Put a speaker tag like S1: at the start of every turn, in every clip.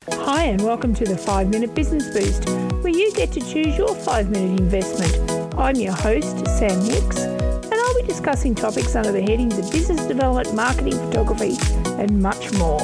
S1: Hi and welcome to the 5 Minute Business Boost, where you get to choose your 5-minute investment. I'm your host, Sam Hicks, and I'll be discussing topics under the headings of business development, marketing, photography, and much more.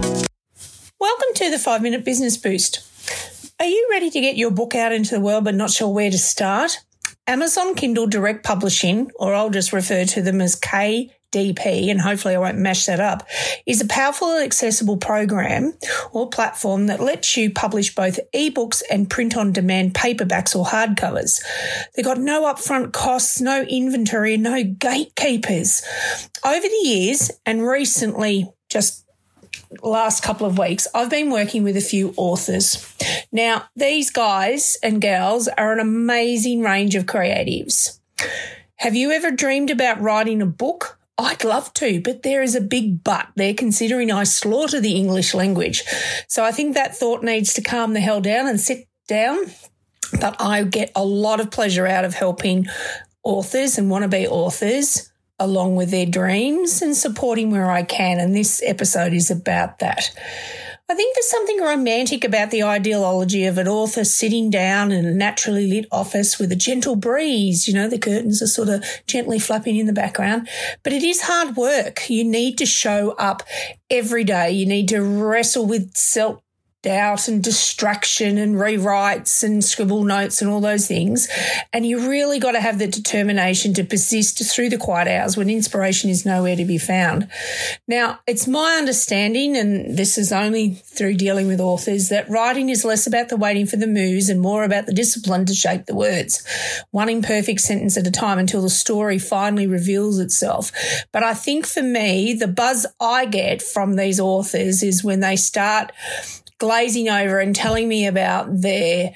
S1: Welcome to the 5 Minute Business Boost. Are you ready to get your book out into the world but not sure where to start? Amazon Kindle Direct Publishing, or I'll just refer to them as KDP, and hopefully I won't mash that up, is a powerful and accessible program or platform that lets you publish both ebooks and print-on-demand paperbacks or hardcovers. They've got no upfront costs, no inventory, and no gatekeepers. Over the years, and recently, just last couple of weeks, I've been working with a few authors. Now, these guys and gals are an amazing range of creatives. Have you ever dreamed about writing a book? I'd love to, but there is a big but there, considering I slaughter the English language. So I think that thought needs to calm the hell down and sit down. But I get a lot of pleasure out of helping authors and wannabe authors along with their dreams and supporting where I can, and this episode is about that. I think there's something romantic about the ideology of an author sitting down in a naturally lit office with a gentle breeze. You know, the curtains are sort of gently flapping in the background. But it is hard work. You need to show up every day. You need to wrestle with self-doubt and distraction and rewrites and scribble notes and all those things. And you really got to have the determination to persist through the quiet hours when inspiration is nowhere to be found. Now, it's my understanding, and this is only through dealing with authors, that writing is less about the waiting for the muse and more about the discipline to shape the words, one imperfect sentence at a time until the story finally reveals itself. But I think for me, the buzz I get from these authors is when they start glazing over and telling me about their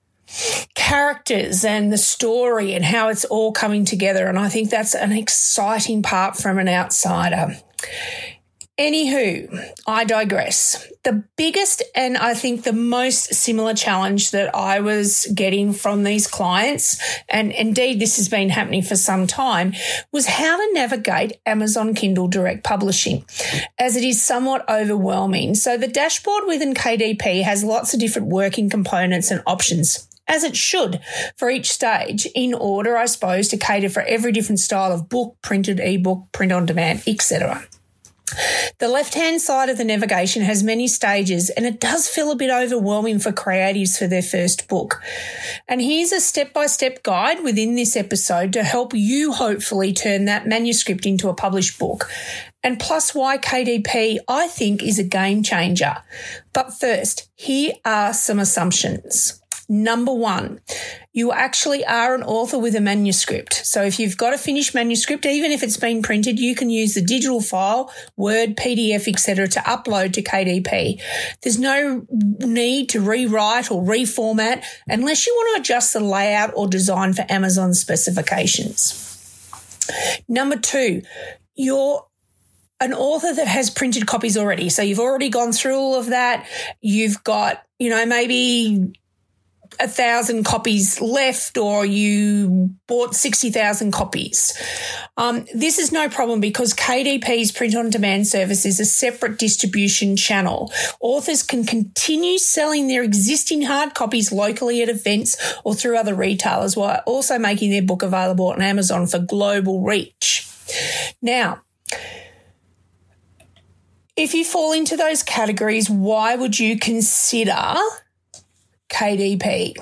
S1: characters and the story and how it's all coming together. And I think that's an exciting part from an outsider. Anywho, I digress. The biggest and I think the most similar challenge that I was getting from these clients, and indeed this has been happening for some time, was how to navigate Amazon Kindle Direct Publishing, as it is somewhat overwhelming. So the dashboard within KDP has lots of different working components and options, as it should, for each stage, in order, I suppose, to cater for every different style of book, printed ebook, print on demand, etc. The left-hand side of the navigation has many stages, and it does feel a bit overwhelming for creatives for their first book. And here's a step-by-step guide within this episode to help you hopefully turn that manuscript into a published book. And plus why KDP, I think, is a game changer. But first, here are some assumptions. Number one, you actually are an author with a manuscript. So if you've got a finished manuscript, even if it's been printed, you can use the digital file, Word, PDF, etc., to upload to KDP. There's no need to rewrite or reformat unless you want to adjust the layout or design for Amazon specifications. Number two, you're an author that has printed copies already. So you've already gone through all of that. You've got, maybe 1,000 copies left, or you bought 60,000 copies. This is no problem because KDP's print-on-demand service is a separate distribution channel. Authors can continue selling their existing hard copies locally at events or through other retailers while also making their book available on Amazon for global reach. Now, if you fall into those categories, why would you consider KDP?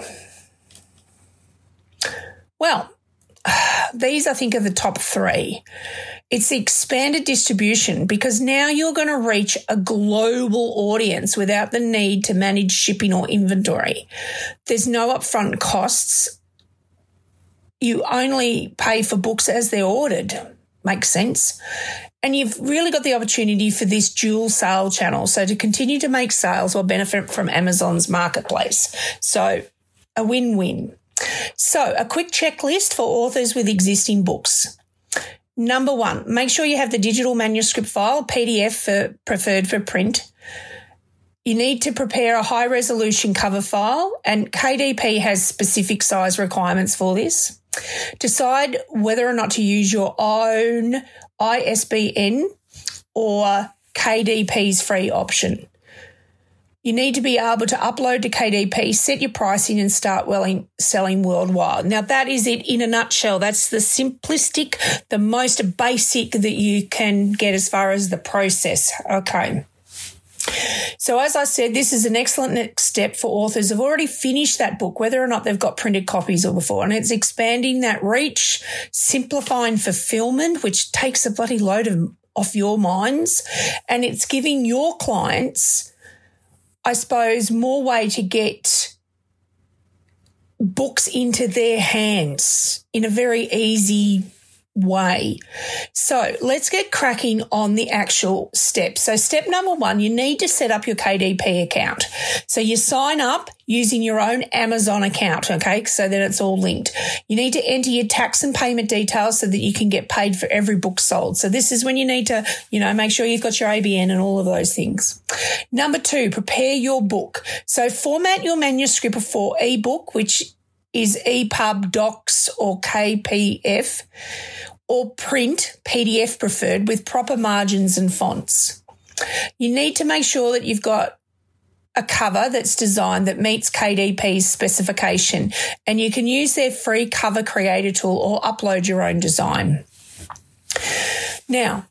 S1: Well, these I think are the top three. It's the expanded distribution, because now you're going to reach a global audience without the need to manage shipping or inventory. There's no upfront costs. You only pay for books as they're ordered. Makes sense. And you've really got the opportunity for this dual sale channel, so to continue to make sales or benefit from Amazon's marketplace. So a win-win. So a quick checklist for authors with existing books. Number one, make sure you have the digital manuscript file, PDF preferred for print. You need to prepare a high-resolution cover file, and KDP has specific size requirements for this. Decide whether or not to use your own ISBN or KDP's free option. You need to be able to upload to KDP, set your pricing and start selling worldwide. Now, that is it in a nutshell. That's the simplistic, the most basic that you can get as far as the process. Okay. So as I said, this is an excellent next step for authors who've already finished that book, whether or not they've got printed copies or before. And it's expanding that reach, simplifying fulfillment, which takes a bloody load off your minds. And it's giving your clients, I suppose, more way to get books into their hands in a very easy way. So let's get cracking on the actual steps. So step number 1, you need to set up your KDP account. So you sign up using your own Amazon account, okay, so that it's all linked. You need to enter your tax and payment details so that you can get paid for every book sold. So this is when you need to, make sure you've got your ABN and all of those things. Number 2, prepare your book. So format your manuscript for ebook, which is EPUB, Docs or KPF, or print, PDF preferred, with proper margins and fonts. You need to make sure that you've got a cover that's designed that meets KDP's specification, and you can use their free cover creator tool or upload your own design. Now,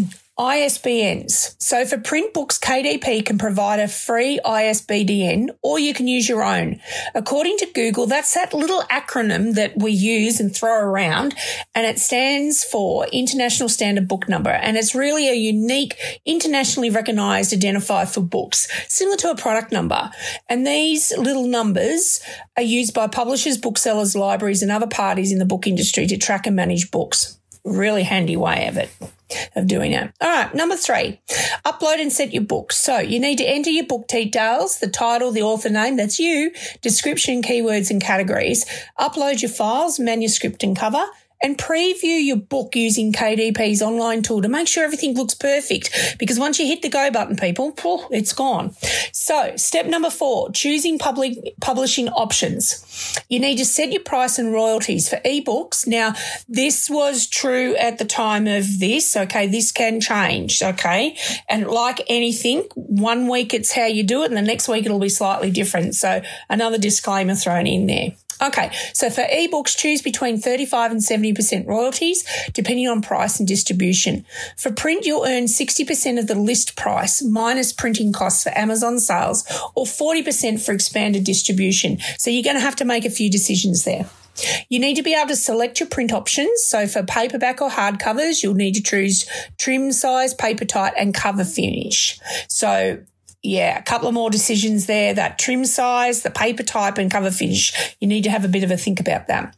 S1: ISBNs. So for print books, KDP can provide a free ISBN, or you can use your own. According to Google, that's that little acronym that we use and throw around, and it stands for International Standard Book Number, and it's really a unique, internationally recognised identifier for books, similar to a product number. And these little numbers are used by publishers, booksellers, libraries and other parties in the book industry to track and manage books. Really handy way of doing it. All right, number 3, upload and set your book. So you need to enter your book details, the title, the author name, that's you, description, keywords and categories, upload your files, manuscript and cover, and preview your book using KDP's online tool to make sure everything looks perfect, because once you hit the go button, people, it's gone. So step number 4, choosing publishing options. You need to set your price and royalties for ebooks. Now, this was true at the time of this, okay? This can change, okay? And like anything, one week it's how you do it and the next week it'll be slightly different. So another disclaimer thrown in there. Okay, so for ebooks, choose between 35 and 70% royalties, depending on price and distribution. For print, you'll earn 60% of the list price minus printing costs for Amazon sales, or 40% for expanded distribution. So you're going to have to make a few decisions there. You need to be able to select your print options. So for paperback or hardcovers, you'll need to choose trim size, paper type, and cover finish. So yeah, a couple of more decisions there, that trim size, the paper type and cover finish. You need to have a bit of a think about that.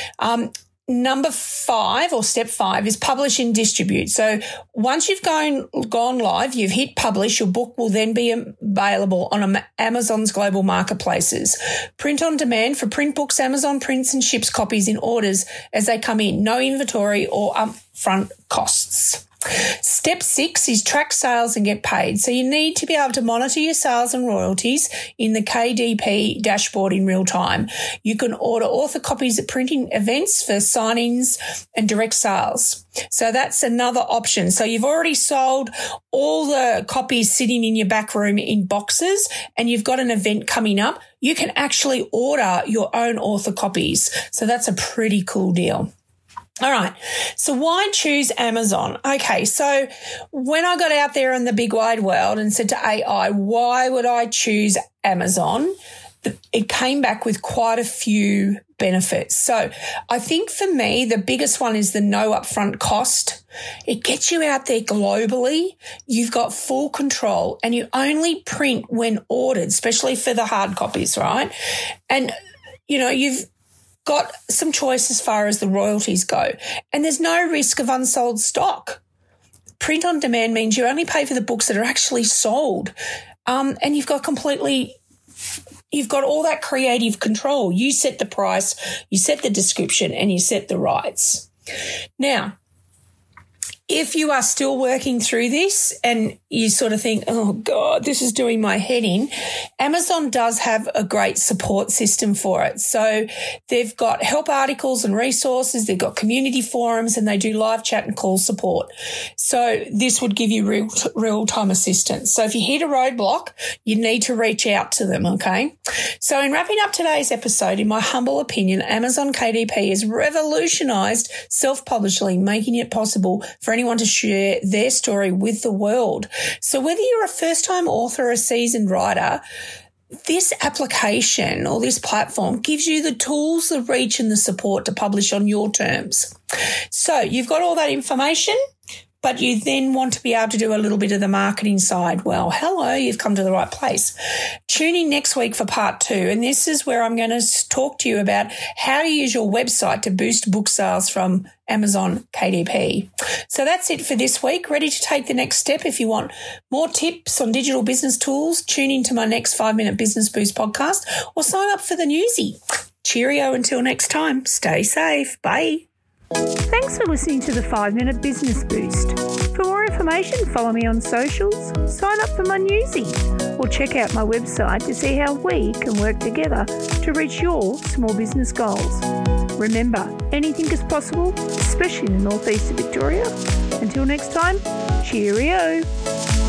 S1: Number 5, or step 5, is publish and distribute. So once you've gone live, you've hit publish, your book will then be available on Amazon's global marketplaces. Print on demand. For print books, Amazon prints and ships copies in orders as they come in. No inventory or upfront costs. Step 6 is track sales and get paid. So you need to be able to monitor your sales and royalties in the KDP dashboard in real time. You can order author copies at printing events for signings and direct sales. So that's another option. So you've already sold all the copies sitting in your back room in boxes and you've got an event coming up. You can actually order your own author copies. So that's a pretty cool deal. All right. So why choose Amazon? Okay. So when I got out there in the big wide world and said to AI, why would I choose Amazon? It came back with quite a few benefits. So I think for me, the biggest one is the no upfront cost. It gets you out there globally. You've got full control and you only print when ordered, especially for the hard copies, right? And, you've got some choice as far as the royalties go. And there's no risk of unsold stock. Print on demand means you only pay for the books that are actually sold. And you've got all that creative control. You set the price, you set the description, and you set the rights. Now, If you are still working through this and you sort of think, oh, God, this is doing my head in, Amazon does have a great support system for it. So they've got help articles and resources, they've got community forums, and they do live chat and call support. So this would give you real-time assistance. So if you hit a roadblock, you need to reach out to them, okay? So in wrapping up today's episode, in my humble opinion, Amazon KDP has revolutionised self-publishing, making it possible for anyone to share their story with the world. So whether you're a first-time author or a seasoned writer, this application or this platform gives you the tools, the reach and the support to publish on your terms. So you've got all that information, but you then want to be able to do a little bit of the marketing side. Well, hello, you've come to the right place. Tune in next week for part 2, and this is where I'm going to talk to you about how to use your website to boost book sales from Amazon KDP. So that's it for this week. Ready to take the next step? If you want more tips on digital business tools, tune into my next 5-Minute Business Boost podcast or sign up for the newsie. Cheerio until next time. Stay safe. Bye. Thanks for listening to the 5-Minute Business Boost. For more information, follow me on socials, sign up for my newsie, or check out my website to see how we can work together to reach your small business goals. Remember, anything is possible, especially in the northeast of Victoria. Until next time, cheerio.